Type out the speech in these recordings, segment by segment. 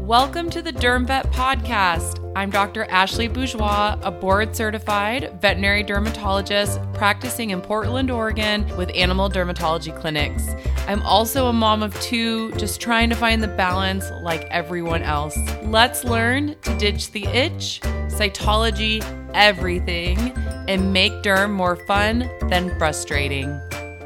Welcome to the Derm Vet Podcast. I'm Dr. Ashley Bourgeois, a board-certified veterinary dermatologist practicing in Portland, Oregon with animal dermatology clinics. I'm also a mom of two, just trying to find the balance like everyone else. Let's learn to ditch the itch, cytology, everything, and make derm more fun than frustrating.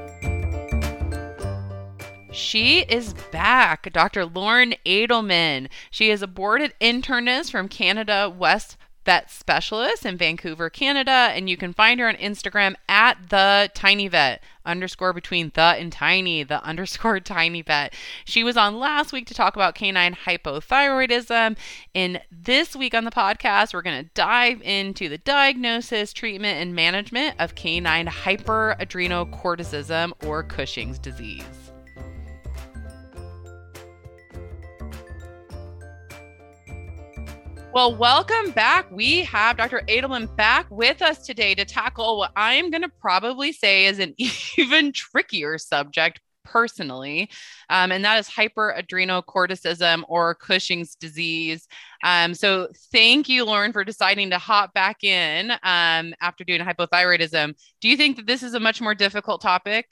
She is back, Dr. Lauren Edelman. She is a boarded internist from Canada West Vet Specialist in Vancouver, Canada, and you can find her on Instagram at the Tiny Vet, _ the and tiny, the _ tiny vet. She was on last week to talk about canine hypothyroidism. And this week on the podcast, we're going to dive into the diagnosis, treatment, and management of canine hyperadrenocorticism or Cushing's disease. Well, welcome back. We have Dr. Edelman back with us today to tackle what I'm going to probably say is an even trickier subject personally, and that is hyperadrenocorticism or Cushing's disease. So thank you, Lauren, for deciding to hop back in after doing hypothyroidism. Do you think that this is a much more difficult topic?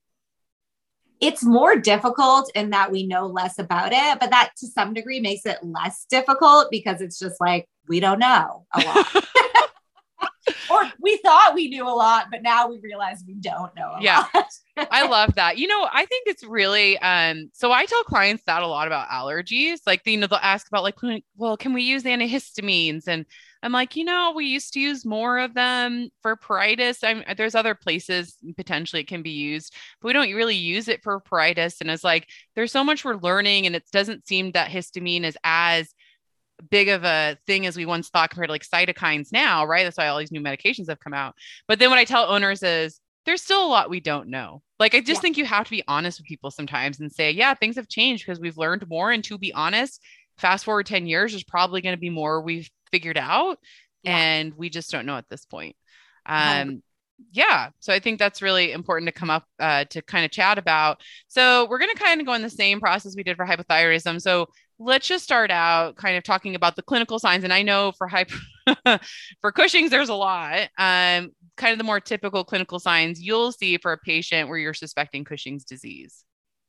It's more difficult in that we know less about it, but that to some degree makes it less difficult because it's just like, we don't know a lot. Or we thought we knew a lot, but now we realize we don't know a lot. I love that. I think it's really, so I tell clients that a lot about allergies. Like, they'll ask about like, well, can we use antihistamines? And I'm like, we used to use more of them for pruritus. There's other places potentially it can be used, but we don't really use it for pruritus. And it's like, there's so much we're learning, and it doesn't seem that histamine is as big of a thing as we once thought compared to like cytokines now, right? That's why all these new medications have come out. But then what I tell owners is there's still a lot we don't know. Like, I just think you have to be honest with people sometimes and say, yeah, things have changed because we've learned more. And to be honest, fast forward 10 years, there's probably going to be more we've figured out and we just don't know at this point. So I think that's really important to come up to kind of chat about. So we're going to kind of go in the same process we did for hypothyroidism. So let's just start out kind of talking about the clinical signs. And I know for for Cushing's, there's a lot, kind of the more typical clinical signs you'll see for a patient where you're suspecting Cushing's disease.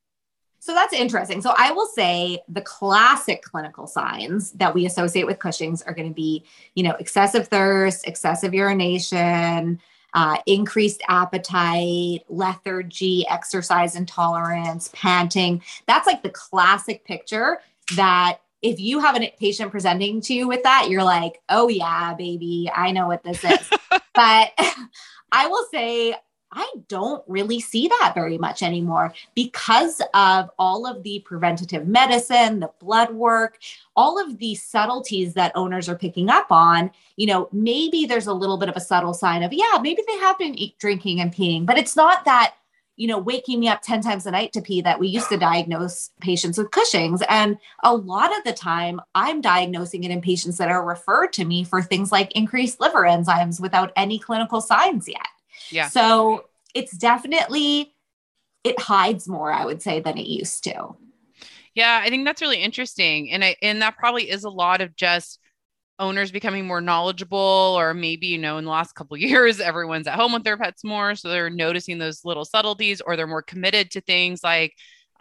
So that's interesting. So I will say the classic clinical signs that we associate with Cushing's are going to be, excessive thirst, excessive urination, increased appetite, lethargy, exercise intolerance, panting. That's like the classic picture that if you have a patient presenting to you with that, you're like, oh yeah, baby, I know what this is. But I will say, I don't really see that very much anymore because of all of the preventative medicine, the blood work, all of the subtleties that owners are picking up on. Maybe there's a little bit of a subtle sign of, maybe they have been drinking and peeing, but it's not that, waking me up 10 times a night to pee that we used to diagnose patients with Cushing's. And a lot of the time I'm diagnosing it in patients that are referred to me for things like increased liver enzymes without any clinical signs yet. Yeah. So it's definitely, it hides more, I would say, than it used to. Yeah, I think that's really interesting. And that probably is a lot of just owners becoming more knowledgeable, or maybe, in the last couple of years, everyone's at home with their pets more. So they're noticing those little subtleties, or they're more committed to things like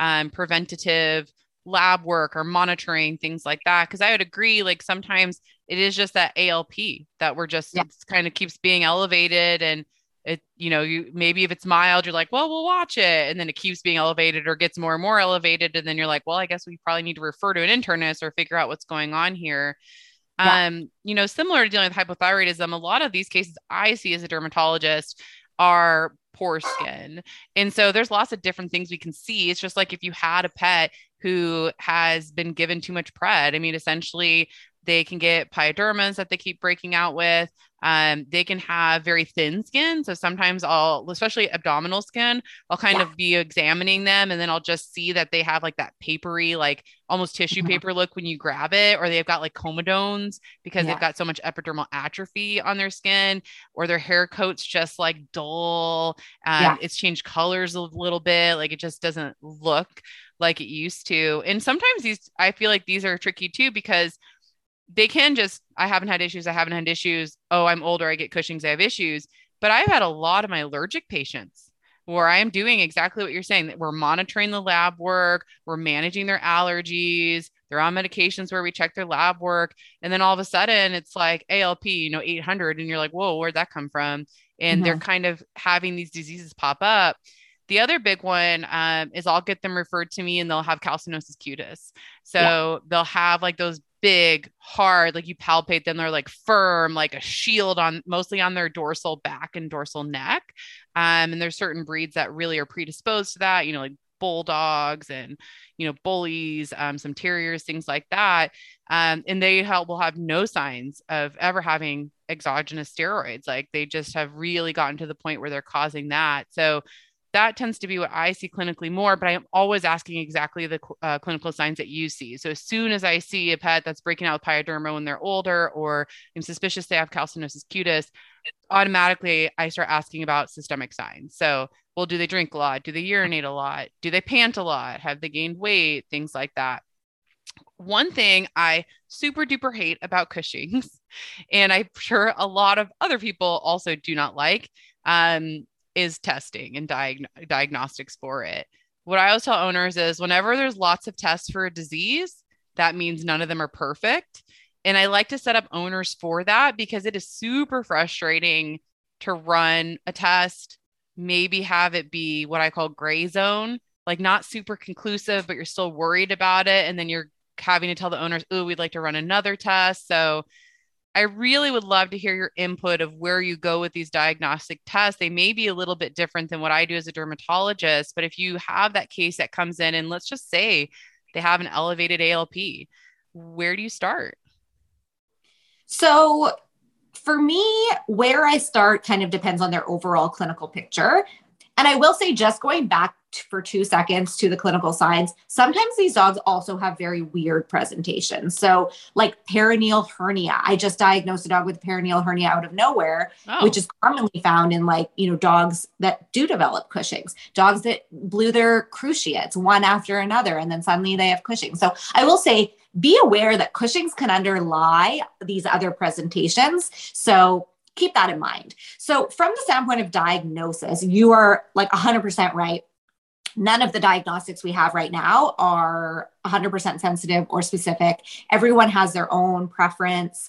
preventative lab work or monitoring, things like that. Cause I would agree, like sometimes it is just that ALP that we're just, it kind of keeps being elevated, and it, you maybe if it's mild, you're like, well, we'll watch it. And then it keeps being elevated or gets more and more elevated. And then you're like, well, I guess we probably need to refer to an internist or figure out what's going on here. Similar to dealing with hypothyroidism, a lot of these cases I see as a dermatologist are poor skin. And so there's lots of different things we can see. It's just like if you had a pet who has been given too much pred, essentially they can get pyodermas that they keep breaking out with. They can have very thin skin. So sometimes especially abdominal skin, I'll kind of be examining them, and then I'll just see that they have like that papery, like almost tissue paper look when you grab it, or they've got like comedones because they've got so much epidermal atrophy on their skin, or their hair coat's just like dull. It's changed colors a little bit. Like it just doesn't look like it used to. And sometimes I feel like these are tricky too, because they can just, I haven't had issues. I haven't had issues. Oh, I'm older. I get Cushing's. I have issues. But I've had a lot of my allergic patients where I am doing exactly what you're saying, that we're monitoring the lab work, we're managing their allergies, they're on medications where we check their lab work. And then all of a sudden it's like ALP, 800. And you're like, whoa, where'd that come from? And they're Mhm. kind of having these diseases pop up. The other big one is I'll get them referred to me and they'll have calcinosis cutis. Yeah. So they'll have like those big, hard, like you palpate them, they're like firm, like a shield on mostly on their dorsal back and dorsal neck. And there's certain breeds that really are predisposed to that, like bulldogs and, bullies, some terriers, things like that. And will have no signs of ever having exogenous steroids. Like they just have really gotten to the point where they're causing that. So that tends to be what I see clinically more, but I'm always asking exactly the clinical signs that you see. So as soon as I see a pet that's breaking out with pyoderma when they're older, or I'm suspicious they have calcinosis cutis, automatically I start asking about systemic signs. So, well, do they drink a lot? Do they urinate a lot? Do they pant a lot? Have they gained weight? Things like that. One thing I super duper hate about Cushing's, and I'm sure a lot of other people also do not like, is testing and diagnostics for it. What I always tell owners is whenever there's lots of tests for a disease, that means none of them are perfect. And I like to set up owners for that because it is super frustrating to run a test, maybe have it be what I call gray zone, like not super conclusive, but you're still worried about it. And then you're having to tell the owners, oh, we'd like to run another test. So I really would love to hear your input of where you go with these diagnostic tests. They may be a little bit different than what I do as a dermatologist, but if you have that case that comes in and let's just say they have an elevated ALP, where do you start? So for me, where I start kind of depends on their overall clinical picture. And I will say, just going back for 2 seconds to the clinical signs, sometimes these dogs also have very weird presentations. So, like perineal hernia, I just diagnosed a dog with perineal hernia out of nowhere, which Oh, is commonly found in dogs that do develop Cushing's, dogs that blew their cruciates one after another, and then suddenly they have Cushing. So, I will say, be aware that Cushing's can underlie these other presentations. So, keep that in mind. So, from the standpoint of diagnosis, you are like 100% right. None of the diagnostics we have right now are 100% sensitive or specific. Everyone has their own preference.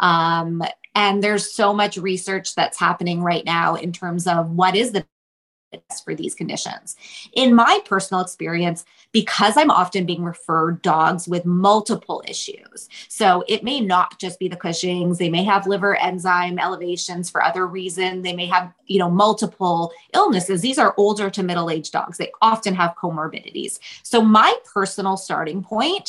And there's so much research that's happening right now in terms of what is the for these conditions. In my personal experience, because I'm often being referred dogs with multiple issues. So it may not just be the Cushing's, they may have liver enzyme elevations for other reasons. They may have, multiple illnesses. These are older to middle-aged dogs. They often have comorbidities. So my personal starting point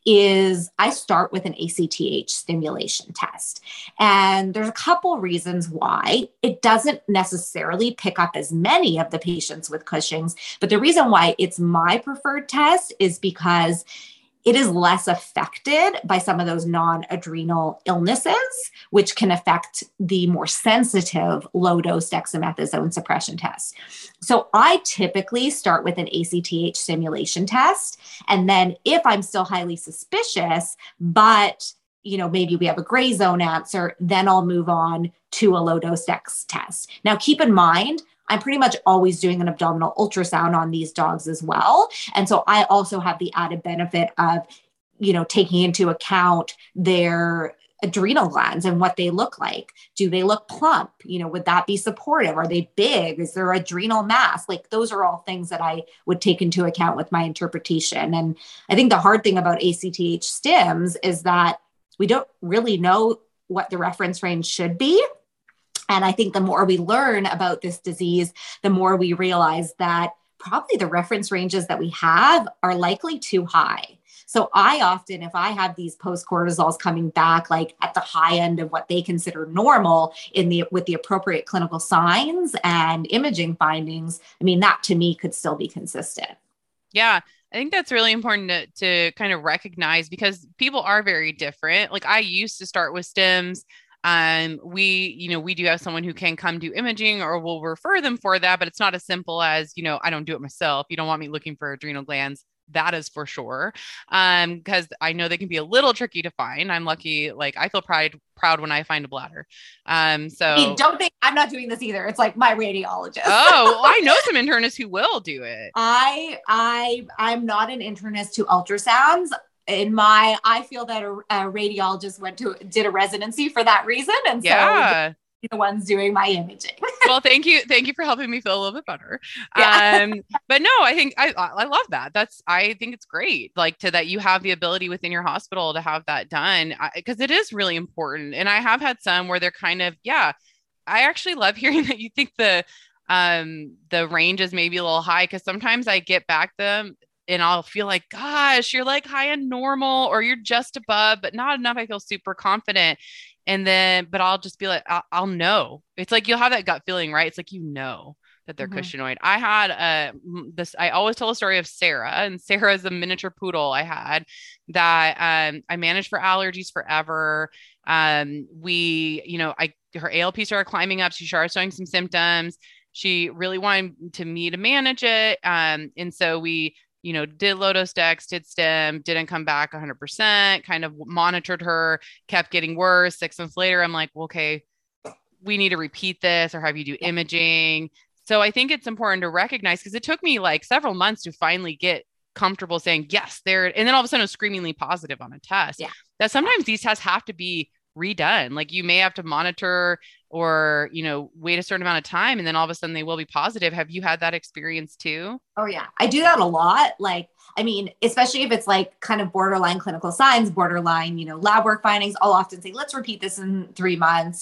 is I start with an ACTH stimulation test. And there's a couple reasons why. It doesn't necessarily pick up as many of the patients with Cushing's, but the reason why it's my preferred test is because it is less affected by some of those non-adrenal illnesses, which can affect the more sensitive low-dose dexamethasone suppression tests. So I typically start with an ACTH stimulation test. And then if I'm still highly suspicious, but maybe we have a gray zone answer, then I'll move on to a low-dose dex test. Now, keep in mind, I'm pretty much always doing an abdominal ultrasound on these dogs as well. And so I also have the added benefit of, taking into account their adrenal glands and what they look like. Do they look plump? Would that be supportive? Are they big? Is there adrenal mass? Like those are all things that I would take into account with my interpretation. And I think the hard thing about ACTH stims is that we don't really know what the reference range should be. And I think the more we learn about this disease, the more we realize that probably the reference ranges that we have are likely too high. So I often, if I have these post-cortisols coming back, like at the high end of what they consider normal with the appropriate clinical signs and imaging findings, that to me could still be consistent. yeah. I think that's really important to kind of recognize because people are very different. Like I used to start with stims. We do have someone who can come do imaging or we'll refer them for that, but it's not as simple as, I don't do it myself. You don't want me looking for adrenal glands. That is for sure. Because I know they can be a little tricky to find. I'm lucky, like I feel proud when I find a bladder. I mean, So don't think I'm not doing this either. It's like my radiologist. oh, well, I know some internists who will do it. I'm not an internist to ultrasounds. I feel that a radiologist did a residency for that reason, and Yeah. so the ones doing my imaging. Well, thank you for helping me feel a little bit better. Yeah. But no, I think I love that. I think it's great, like to that you have the ability within your hospital to have that done, because it is really important. And I have had some where they're kind of, yeah, I actually love hearing that you think the range is maybe a little high, because sometimes I get back them and I'll feel like, gosh, you're like high and normal, or you're just above, but not enough. I feel super confident. And then, but I'll just be like, I'll know. It's like you'll have that gut feeling, right? It's like, you know, that they're cushingoid. I had I always tell a story of Sarah, and Sarah is a miniature poodle I had that I managed for allergies forever. Her ALP started climbing up. She started showing some symptoms. She really wanted me to manage it. And so we, did low-dose dex, did stim, didn't come back 100%, kind of monitored her, kept getting worse. 6 months later, I'm like, well, okay, we need to repeat this or have you do imaging. So I think it's important to recognize, because it took me like several months to finally get comfortable saying, yes, there. And then all of a sudden it was screamingly positive on a test. Yeah. That sometimes these tests have to be redone. Like you may have to monitor or, wait a certain amount of time, and then all of a sudden they will be positive. Have you had that experience too? Oh yeah. I do that a lot. Like, I mean, especially if it's like kind of borderline clinical signs, borderline, lab work findings, I'll often say, let's repeat this in 3 months,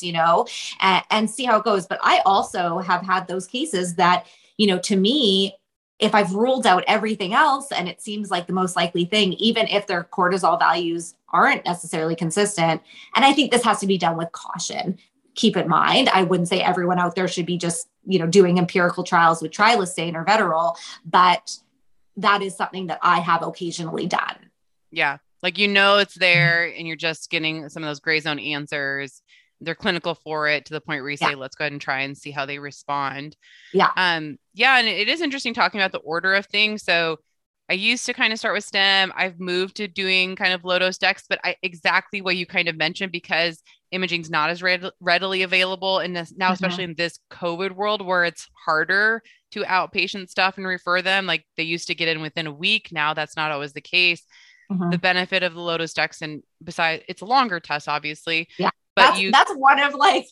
and see how it goes. But I also have had those cases that, to me, if I've ruled out everything else and it seems like the most likely thing, even if their cortisol values aren't necessarily consistent. And I think this has to be done with caution. Keep in mind, I wouldn't say everyone out there should be just, doing empirical trials with trilostane or Veterol, but that is something that I have occasionally done. Yeah. Like, it's there and you're just getting some of those gray zone answers. They're clinical for it to the point where you say, let's go ahead and try and see how they respond. Yeah. Yeah. And it is interesting talking about the order of things. So I used to kind of start with stim. I've moved to doing kind of low dose dex, but exactly what you kind of mentioned, because imaging's not as readily available in this now, especially in this COVID world where it's harder to outpatient stuff and refer them. Like they used to get in within a week. Now that's not always the case. The benefit of the low dose dex, and besides, it's a longer test, obviously. Yeah. But that's one of like,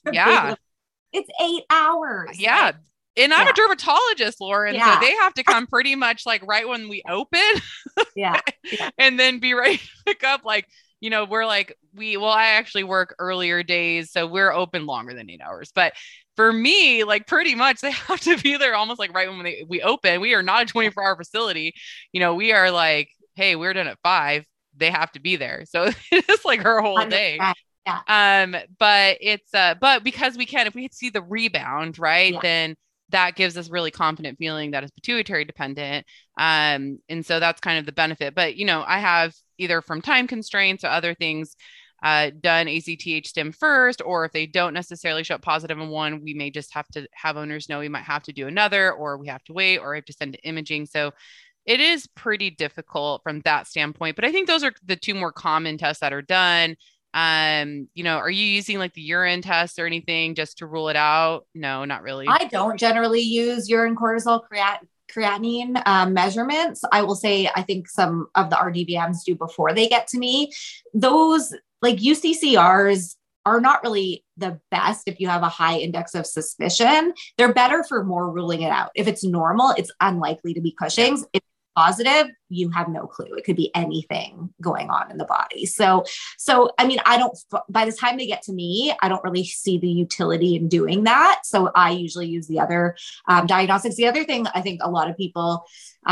it's 8 hours. Yeah. Like, and I'm a dermatologist, Lauren. Yeah. So they have to come pretty much like right when we open. Yeah. And then be ready to pick up. Like, we're like, I actually work earlier days, so we're open longer than 8 hours. But for me, like pretty much they have to be there almost like right when we open. We are not a 24-hour facility. We are like, hey, we're done at 5. They have to be there. So it's like her whole day. Yeah. But it's but because if we see the rebound, right, then that gives us really confident feeling that it's pituitary dependent. And so that's kind of the benefit. But I have either from time constraints or other things done ACTH stim first, or if they don't necessarily show up positive in one, we may just have to have owners know we might have to do another, or we have to wait, or have to send to imaging. So it is pretty difficult from that standpoint. But I think those are the 2 more common tests that are done. Are you using like the urine test or anything just to rule it out? No, not really. I don't generally use urine cortisol creatinine measurements. I will say, I think some of the RDBMs do before they get to me. Those like UCCRs are not really the best if you have a high index of suspicion. They're better for more ruling it out. If it's normal, it's unlikely to be Cushing's. If positive, you have no clue. It could be anything going on in the body. So, I mean, by the time they get to me, I don't really see the utility in doing that. So I usually use the other diagnostics. The other thing I think a lot of people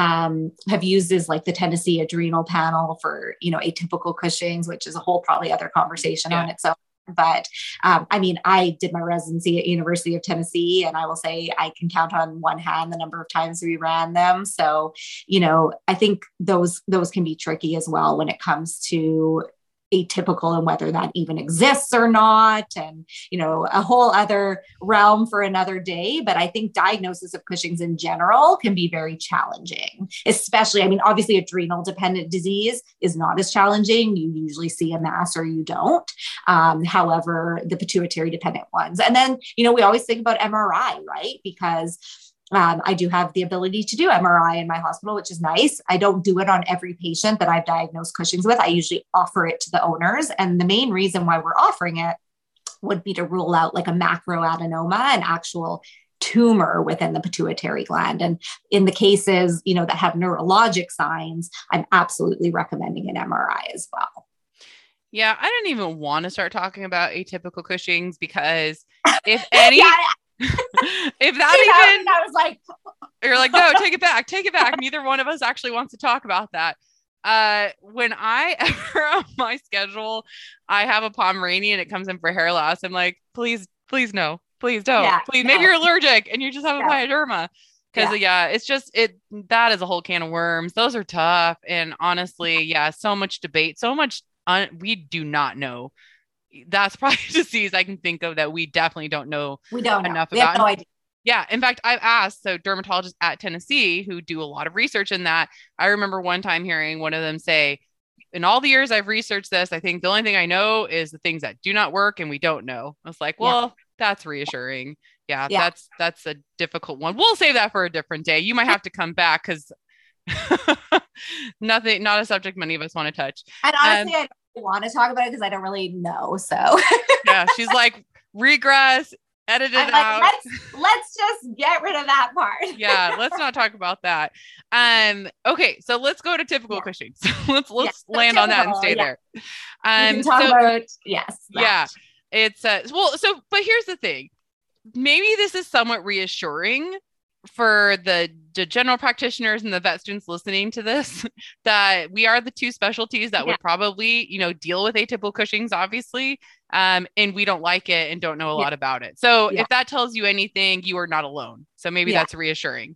have used is like the Tennessee Adrenal Panel for, atypical Cushing's, which is a whole probably other conversation on its own. But I mean, I did my residency at University of Tennessee, and I will say I can count on one hand the number of times we ran them. So, I think those can be tricky as well when it comes to atypical and whether that even exists or not, and a whole other realm for another day. But I think diagnosis of Cushing's in general can be very challenging, especially, I mean, obviously adrenal dependent disease is not as challenging. You usually see a mass or you don't. However, the pituitary dependent ones, and then we always think about MRI, right? Because I do have the ability to do MRI in my hospital, which is nice. I don't do it on every patient that I've diagnosed Cushing's with. I usually offer it to the owners. And the main reason why we're offering it would be to rule out like a macroadenoma, an actual tumor within the pituitary gland. And in the cases, that have neurologic signs, I'm absolutely recommending an MRI as well. Yeah, I didn't even want to start talking about atypical Cushing's because if any... yeah, if that even, I was like, you're like, no, take it back. Neither one of us actually wants to talk about that. When I ever on my schedule, I have a Pomeranian, it comes in for hair loss. I'm like, please no, please don't. Yeah, please, no. Maybe you're allergic and you just have a pyoderma. Because it's just that is a whole can of worms. Those are tough. And honestly, so much debate, so much we do not know. That's probably a disease I can think of that we definitely don't know enough about. No idea. Yeah. In fact, I've asked dermatologists at Tennessee who do a lot of research in that. I remember one time hearing one of them say, in all the years I've researched this, I think the only thing I know is the things that do not work and we don't know. I was like, well, that's reassuring. Yeah. That's a difficult one. We'll save that for a different day. You might have to come back because not a subject many of us want to touch. And honestly, I don't want to talk about it because I don't really know. So yeah, she's like, regress, edit it out. Let's just get rid of that part. Yeah, let's not talk about that. Okay, so let's go to typical Cushing's. let's land on that and stay there. We can talk about it's but here's the thing. Maybe this is somewhat reassuring for the general practitioners and the vet students listening to this, that we are the two specialties that would probably, deal with atypical Cushing's, obviously. And we don't like it and don't know a lot about it. So if that tells you anything, you are not alone. So maybe that's reassuring.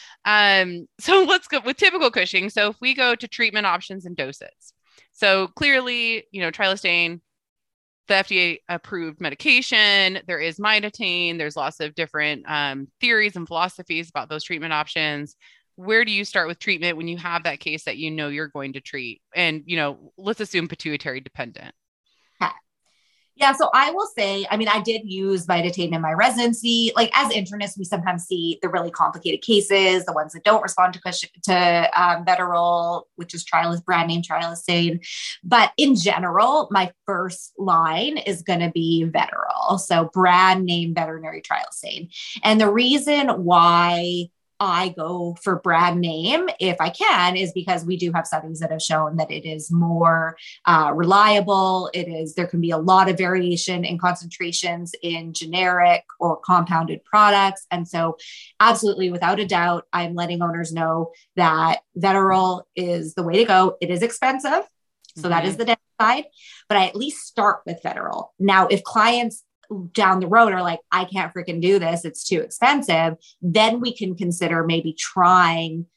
So let's go with typical Cushing. So if we go to treatment options and doses, so clearly, trilostane, the FDA approved medication, there is Mitotane, there's lots of different theories and philosophies about those treatment options. Where do you start with treatment when you have that case that you're going to treat? And, let's assume pituitary dependent. Yeah. So I will say, I mean, I did use Mitotane in my residency. Like as internists, we sometimes see the really complicated cases, the ones that don't respond to Vetoryl, which is brand name trilostane. But in general, my first line is going to be Vetoryl. So brand name veterinary trilostane. And the reason why I go for brand name, if I can, is because we do have studies that have shown that it is more reliable. There can be a lot of variation in concentrations in generic or compounded products. And so absolutely, without a doubt, I'm letting owners know that Vetoryl is the way to go. It is expensive. So that is the downside, but I at least start with Vetoryl. Now, if clients down the road are like, I can't freaking do this, it's too expensive, then we can consider maybe trying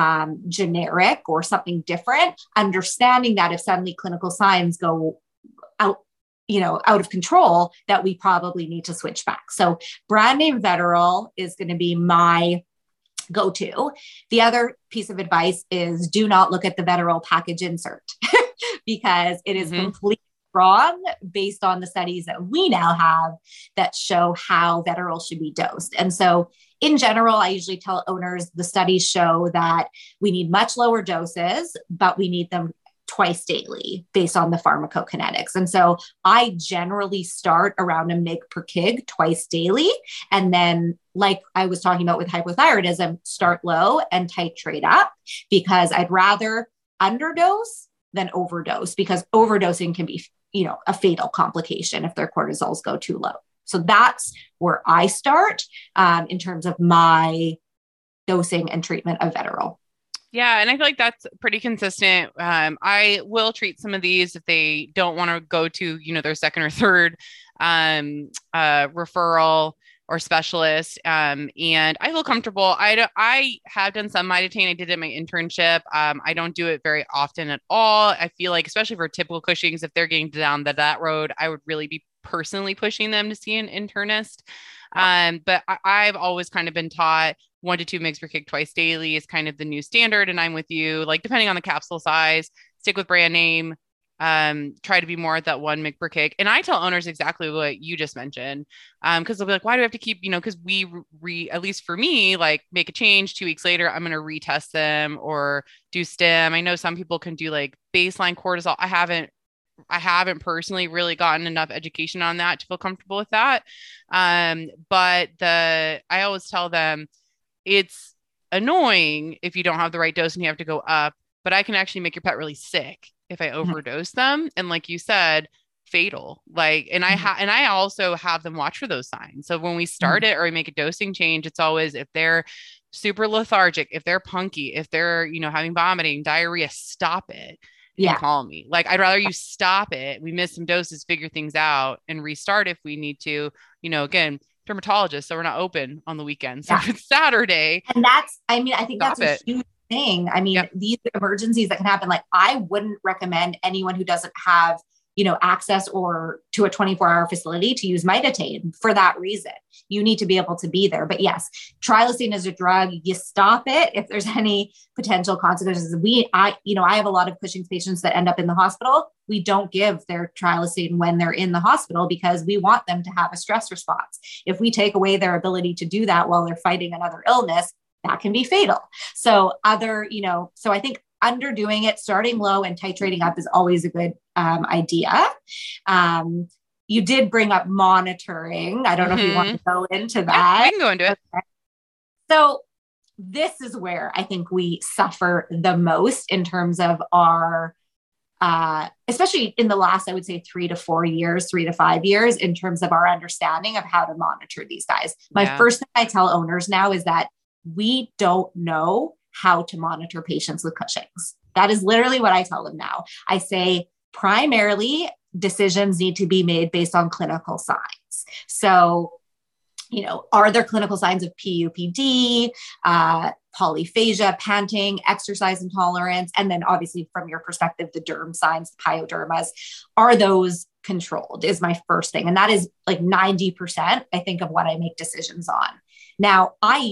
generic or something different, understanding that if suddenly clinical signs go out of control, that we probably need to switch back. So brand name Vetoryl is going to be my go-to. The other piece of advice is do not look at the Vetoryl package insert because it is completely wrong based on the studies that we now have that show how Vetoryl should be dosed. And so in general, I usually tell owners the studies show that we need much lower doses, but we need them twice daily based on the pharmacokinetics. And so I generally start around a mg per kg twice daily. And then like I was talking about with hypothyroidism, start low and titrate up because I'd rather underdose than overdose because overdosing can be a fatal complication if their cortisols go too low. So that's where I start in terms of my dosing and treatment of Vetoryl. Yeah. And I feel like that's pretty consistent. I will treat some of these if they don't want to go to, their second or third referral. or specialist. And I feel comfortable. I have done some Mitotane. I did it in my internship. I don't do it very often at all. I feel like, especially for typical Cushing's, if they're getting down that road, I would really be personally pushing them to see an internist. But I've always kind of been taught 1 to 2 mg per kg twice daily is kind of the new standard. And I'm with you, like depending on the capsule size, stick with brand name, try to be more at that 1 mg per kg. And I tell owners exactly what you just mentioned. Cause they'll be like, why do we have to keep, cause we at least for me, like make a change 2 weeks later, I'm going to retest them or do stim. I know some people can do like baseline cortisol. I haven't personally really gotten enough education on that to feel comfortable with that. But I always tell them it's annoying if you don't have the right dose and you have to go up, but I can actually make your pet really sick if I overdose them. And like you said, fatal. Like, and I also have them watch for those signs. So when we start it or we make a dosing change, it's always if they're super lethargic, if they're punky, if they're, having vomiting, diarrhea, stop it and call me. Like, I'd rather you stop it. We miss some doses, figure things out and restart if we need to, again, dermatologist. So we're not open on the weekend. So if it's Saturday. And I think that's a huge thing. These emergencies that can happen, like I wouldn't recommend anyone who doesn't have, access or to a 24-hour facility to use Mitotane for that reason. You need to be able to be there. But yes, trilocine is a drug. You stop it if there's any potential consequences. I have a lot of Cushing's patients that end up in the hospital. We don't give their trilocine when they're in the hospital because we want them to have a stress response. If we take away their ability to do that while they're fighting another illness, that can be fatal. So so I think underdoing it, starting low and titrating up is always a good idea. You did bring up monitoring. I don't know if you want to go into that. Yeah, we can go into it. Okay. So this is where I think we suffer the most in terms of our, especially in the last, I would say 3 to 4 years, 3 to 5 years, in terms of our understanding of how to monitor these guys. My first thing I tell owners now is that we don't know how to monitor patients with Cushing's. That is literally what I tell them now. I say primarily decisions need to be made based on clinical signs. So, are there clinical signs of PUPD, polyphagia, panting, exercise intolerance? And then obviously from your perspective, the derm signs, pyodermas, are those controlled is my first thing. And that is like 90%, I think, of what I make decisions on. Now,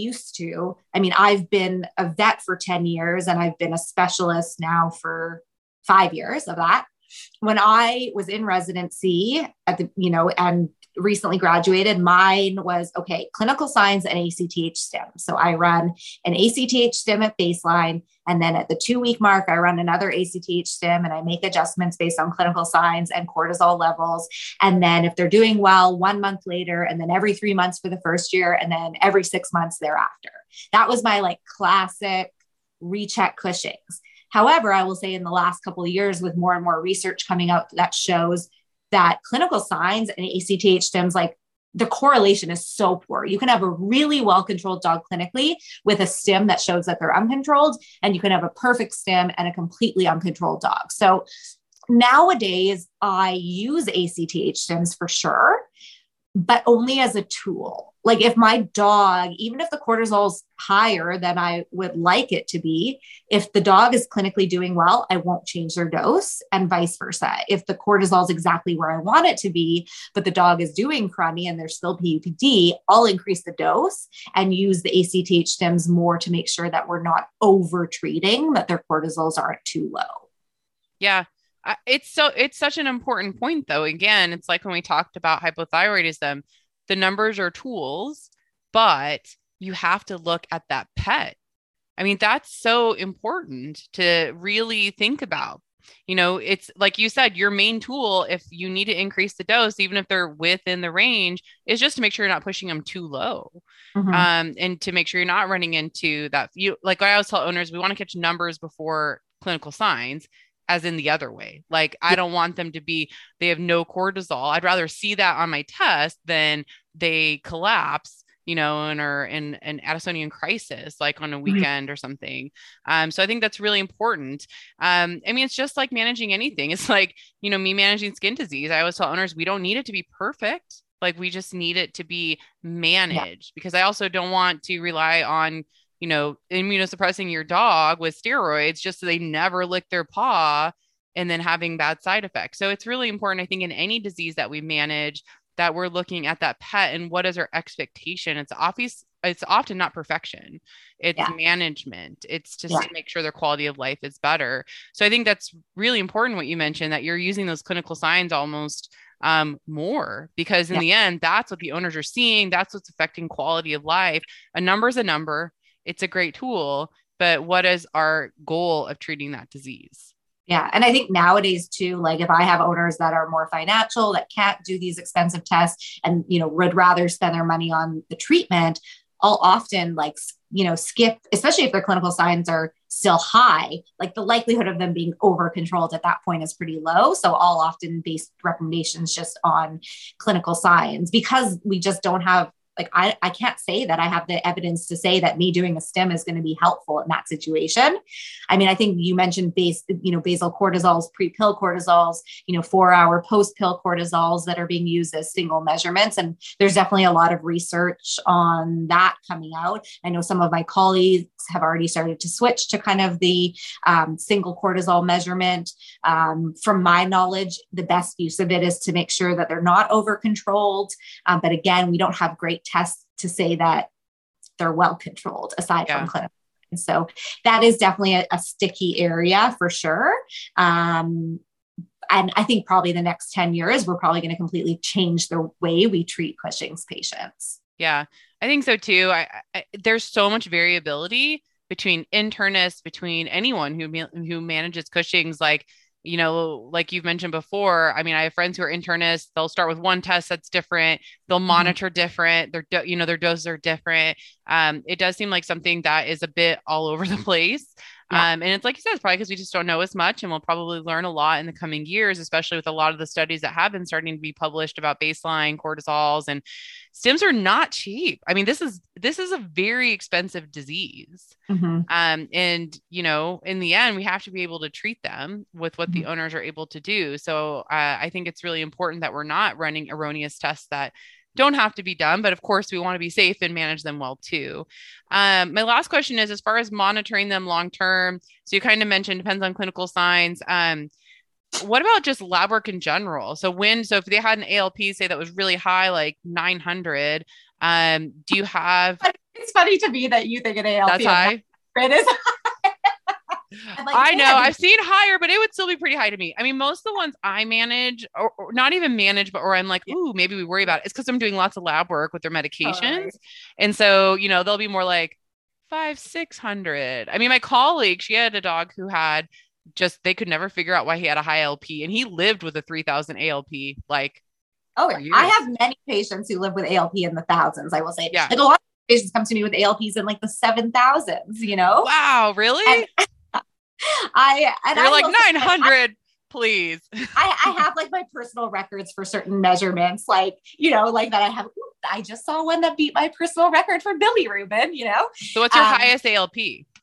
I've been a vet for 10 years and I've been a specialist now for 5 years of that. When I was in residency and recently graduated, mine was, clinical signs and ACTH stim. So I run an ACTH stim at baseline. And then at the 2-week mark, I run another ACTH stim and I make adjustments based on clinical signs and cortisol levels. And then if they're doing well, 1 month later, and then every 3 months for the first year, and then every 6 months thereafter. That was my classic recheck Cushing's. However, I will say in the last couple of years, with more and more research coming out that shows that clinical signs and ACTH stims, the correlation is so poor. You can have a really well-controlled dog clinically with a stim that shows that they're uncontrolled, and you can have a perfect stim and a completely uncontrolled dog. So nowadays I use ACTH stims for sure, but only as a tool. Like if my dog, even if the cortisol's higher than I would like it to be, if the dog is clinically doing well, I won't change their dose, and vice versa. If the cortisol is exactly where I want it to be, but the dog is doing crummy and there's still PUPD, I'll increase the dose and use the ACTH stims more to make sure that we're not over treating, that their cortisols aren't too low. Yeah. It's such an important point though. Again, it's like when we talked about hypothyroidism, the numbers are tools, but you have to look at that pet. That's so important to really think about. It's like you said, your main tool, if you need to increase the dose, even if they're within the range, is just to make sure you're not pushing them too low. And to make sure you're not running into that. Like I always tell owners, we want to catch numbers before clinical signs, as in the other way. Like, I don't want them to they have no cortisol. I'd rather see that on my test than they collapse, and are in an Addisonian crisis, like on a weekend or something. So I think that's really important. It's just like managing anything. It's like, me managing skin disease. I always tell owners, we don't need it to be perfect. Like we just need it to be managed, because I also don't want to rely on, immunosuppressing your dog with steroids just so they never lick their paw and then having bad side effects. So it's really important, I think, in any disease that we manage, that we're looking at that pet and what is our expectation. It's often not perfection. It's management. It's just to make sure their quality of life is better. So I think that's really important what you mentioned, that you're using those clinical signs almost more, because in the end, that's what the owners are seeing. That's what's affecting quality of life. A number is a number. It's a great tool, but what is our goal of treating that disease? Yeah. And I think nowadays too, like if I have owners that are more financial, that can't do these expensive tests and, would rather spend their money on the treatment, I'll often skip, especially if their clinical signs are still high, like the likelihood of them being over controlled at that point is pretty low. So I'll often base recommendations just on clinical signs, because we just don't have, I can't say that I have the evidence to say that me doing a stim is going to be helpful in that situation. I mean, I think you mentioned basal cortisols, pre-pill cortisols, 4-hour post-pill cortisols that are being used as single measurements. And there's definitely a lot of research on that coming out. I know some of my colleagues have already started to switch to kind of the single cortisol measurement. From my knowledge, the best use of it is to make sure that they're not over controlled. But again, we don't have great tests to say that they're well controlled aside from clinical. And so that is definitely a sticky area for sure. And I think probably the next 10 years, we're probably going to completely change the way we treat Cushing's patients. Yeah, I think so too. There's so much variability between internists, between anyone who manages Cushing's, like you've mentioned before. I mean, I have friends who are internists. They'll start with one test that's different. They'll monitor different. Their doses are different. It does seem like something that is a bit all over the place. And it's like you said, it's probably because we just don't know as much, and we'll probably learn a lot in the coming years, especially with a lot of the studies that have been starting to be published about baseline cortisols. And stims are not cheap. I mean, this is a very expensive disease. And in the end, we have to be able to treat them with what the owners are able to do. So I think it's really important that we're not running erroneous tests that don't have to be done, but of course we want to be safe and manage them well too. My last question is, as far as monitoring them long-term, so you kind of mentioned depends on clinical signs. What about just lab work in general? So if they had an ALP, say that was really high, like 900, do you have? It's funny to me that you think an ALP that's high. It is. I know I've seen higher, but it would still be pretty high to me. I mean, most of the ones I manage, or not even manage, but or I'm like, ooh, maybe we worry about it. It's because I'm doing lots of lab work with their medications. And so, they'll be more like 500-600. I mean, my colleague, she had a dog who had they could never figure out why he had a high LP, and he lived with a 3,000 ALP. Like, I have many patients who live with ALP in the thousands. I will say, like a lot of patients come to me with ALPs in like the 7,000s. Wow, really? You're like 900, please. I have like my personal records for certain measurements, like that I have. I just saw one that beat my personal record for bilirubin. So what's your highest ALP?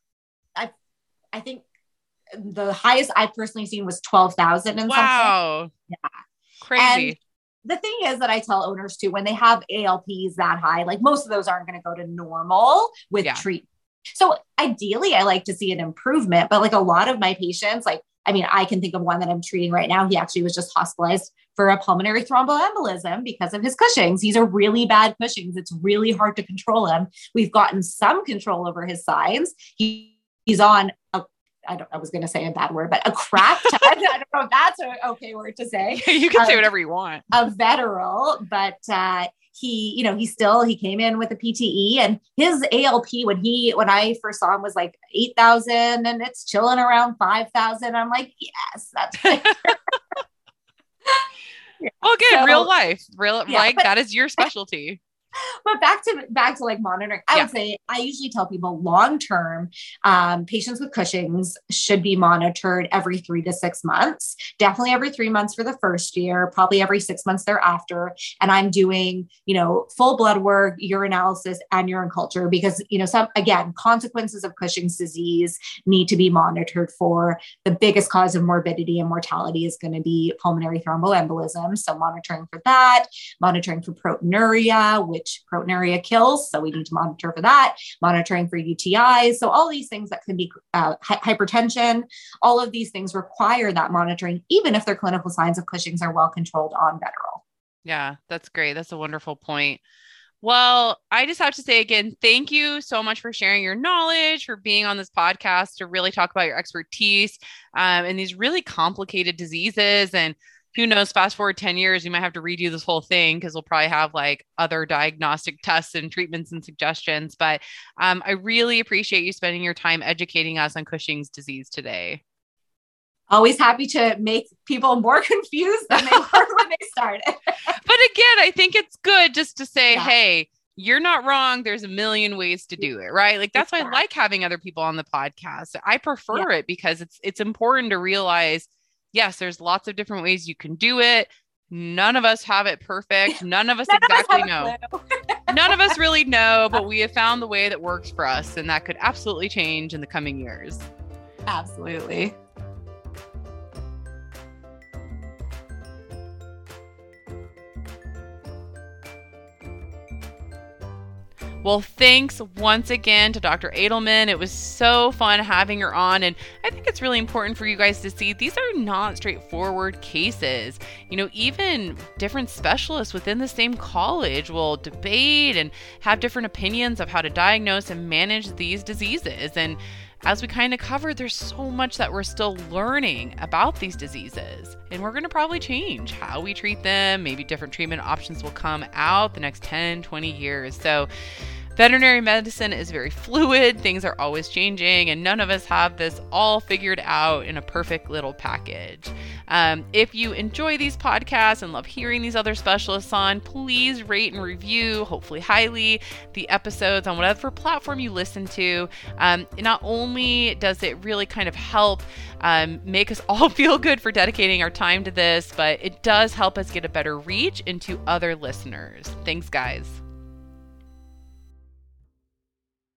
I think the highest I've personally seen was 12,000 and wow. Yeah, crazy. And the thing is that I tell owners too, when they have ALPs that high, like most of those aren't going to go to normal with treatment. So ideally, I like to see an improvement, but like a lot of my patients, I can think of one that I'm treating right now. He actually was just hospitalized for a pulmonary thromboembolism because of his Cushing's. He's a really bad Cushing's. It's really hard to control him. We've gotten some control over his signs. He's on I was going to say a bad word, but a crap ton. I don't know if that's an okay word to say. You can say whatever you want. A Vetoryl, but he came in with a PTE, and his ALP when I first saw him was like 8,000, and it's chilling around 5,000. I'm like, yes, that's good. Okay, so, real life, that is your specialty. But back to like monitoring, I would say I usually tell people long term, patients with Cushing's should be monitored every 3 to 6 months. Definitely every 3 months for the first year, probably every 6 months thereafter. And I'm doing, full blood work, urinalysis, and urine culture because some again consequences of Cushing's disease need to be monitored for. The biggest cause of morbidity and mortality is going to be pulmonary thromboembolism. So monitoring for that, monitoring for proteinuria, which proteinuria kills. So we need to monitor for that, monitoring for UTIs. So all these things that could be hypertension, all of these things require that monitoring, even if their clinical signs of Cushing's are well controlled on Betarol. Yeah, that's great. That's a wonderful point. Well, I just have to say again, thank you so much for sharing your knowledge, for being on this podcast to really talk about your expertise in these really complicated diseases. And who knows, fast forward 10 years, we might have to redo this whole thing because we'll probably have like other diagnostic tests and treatments and suggestions. But I really appreciate you spending your time educating us on Cushing's disease today. Always happy to make people more confused than they were when they started. But again, I think it's good just to say, hey, you're not wrong. There's a million ways to do it, right? Like that's why I like having other people on the podcast. I prefer it because it's important to realize, yes, there's lots of different ways you can do it. None of us have it perfect. None of us exactly know. None of us really know, but we have found the way that works for us. And that could absolutely change in the coming years. Absolutely. Well, thanks once again to Dr. Edelman. It was so fun having her on. And I think it's really important for you guys to see these are not straightforward cases. Even different specialists within the same college will debate and have different opinions of how to diagnose and manage these diseases. And as we kind of covered, there's so much that we're still learning about these diseases. And we're going to probably change how we treat them. Maybe different treatment options will come out the next 10, 20 years. So veterinary medicine is very fluid. Things are always changing, and none of us have this all figured out in a perfect little package. If you enjoy these podcasts and love hearing these other specialists on, please rate and review, hopefully highly, the episodes on whatever platform you listen to. Not only does it really kind of help make us all feel good for dedicating our time to this, but it does help us get a better reach into other listeners. Thanks, guys.